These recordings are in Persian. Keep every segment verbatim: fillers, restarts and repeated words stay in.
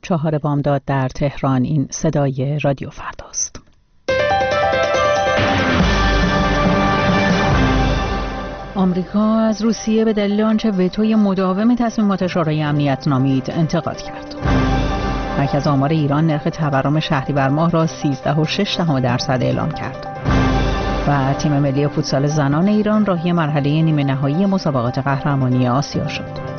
چهار بامداد در تهران. این صدای رادیو فرداست. آمریکا از روسیه به دلیل آنچه وتوی مداوم تصمیمات شورای امنیت نامید انتقاد کرد. مرکز آمار ایران نرخ تورم شهریور ماه را سیزده و شش دهم درصد اعلام کرد. و تیم ملی فوتسال زنان ایران راهی مرحله نیمه نهایی مسابقات قهرمانی آسیا شد.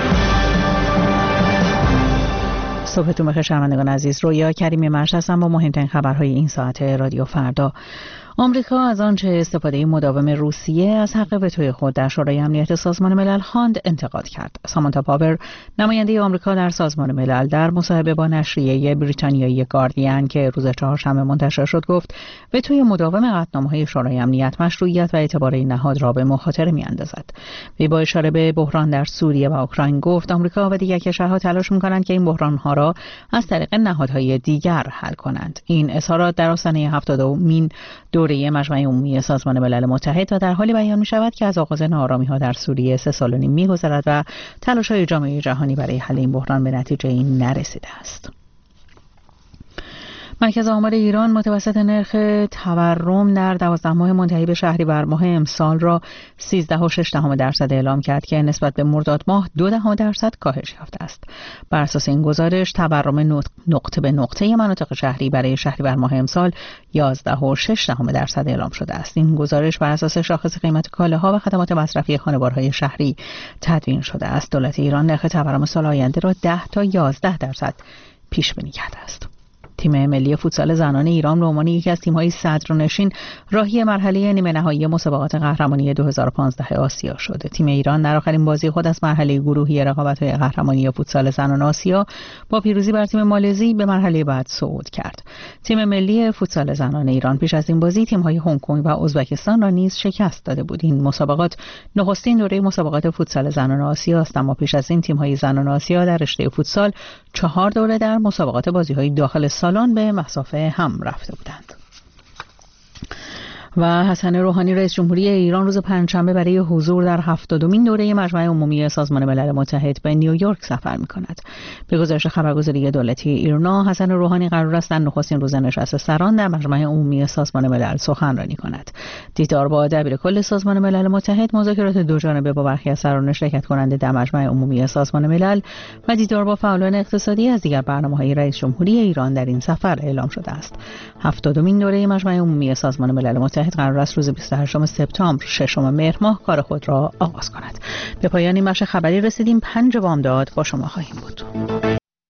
صبحتون بخیر شنوندگان عزیز، رویا کریمی مرش هستم با مهمترین خبرهای این ساعت رادیو فردا. آمریکا از آنچه استفاده مداوم روسیه از حق وتوی خود در شورای امنیت سازمان ملل خواند انتقاد کرد. سامانتا پاور، نماینده آمریکا در سازمان ملل، در مصاحبه با نشریه بریتانیایی گاردین که روز چهارشنبه منتشر شد گفت وتوی مداوم قطعنامه‌های شورای امنیت مشروعیت و اعتبار این نهاد را به مخاطره می‌اندازد. وی با اشاره به بحران در سوریه و اوکراین گفت آمریکا و دیگر کشورها تلاش می‌کنند که این بحران‌ها را از طریق نهادهای دیگر حل کنند. این اظهارات در آستانه هفتادمین دوره مجمع عمومی سازمان ملل متحد و در حالی بیان می شود که از آغاز ناآرامی‌ها در سوریه سه سال و نیم می‌گذرد و تلاش‌های جامعه جهانی برای حل این بحران به نتیجه این نرسیده است. مرکز آمار ایران متوسط نرخ تورم در دوازده ماه منتهی به شهریور ماه امسال را سیزده و شش دهم درصد اعلام کرد که نسبت به مرداد ماه دو دهم درصد کاهش یافته است. بر اساس این گزارش تورم نقطه به نقطه مناطق شهری برای شهریور ماه امسال یازده و شش دهم درصد اعلام شده است. این گزارش بر اساس شاخص قیمت کالاها و خدمات مصرفی خانوارهای شهری تدوین شده است. دولت ایران نرخ تورم سال آینده را ده تا یازده درصد پیش بینی کرده است. تیم ملی فوتسال زنان ایران به عنوان یکی از تیم‌های صدرنشین راهی مرحله نیمه نهایی مسابقات قهرمانی دو هزار و پانزده آسیا شد. تیم ایران در آخرین بازی خود از مرحله گروهی رقابت‌های قهرمانی فوتسال زنان آسیا با پیروزی بر تیم مالزی به مرحله بعد صعود کرد. تیم ملی فوتسال زنان ایران پیش از این بازی تیم‌های هنگ کنگ و ازبکستان را نیز شکست داده بود. این مسابقات نخستین دوره مسابقات فوتسال زنان آسیا است، اما پیش از این تیم‌های زنان آسیا در رشته فوتسال چهار دوره در مسابقات بازی‌های داخل سالن به مسافه هم رفته بودند. و حسن روحانی رئیس جمهوری ایران روز پنجشنبه برای حضور در هفتادمین دوره مجمع عمومی سازمان ملل متحد به نیویورک سفر می‌کند. به گزارش خبرگزاری دولتی ایرنا، حسن روحانی قرار است در نخستین روز نشست سران در مجمع عمومی سازمان ملل سخنرانی کند. دیدار با دبیرکل سازمان ملل متحد، مذاکرات دوجانبه با برخی از سران شرکت کننده در مجمع عمومی سازمان ملل و دیدار با فعالان اقتصادی از دیگر برنامه‌های رئیس جمهوری ایران در این سفر اعلام شده است. هفتادمین دوره مجمع عمومی سازمان ملل متحد قرار است روز بیست و هشتم سپتامبر ششم مهر ماه کار خود را آغاز کند. به پایان این بخش خبری رسیدیم. پنج بامداد با شما خواهیم بود.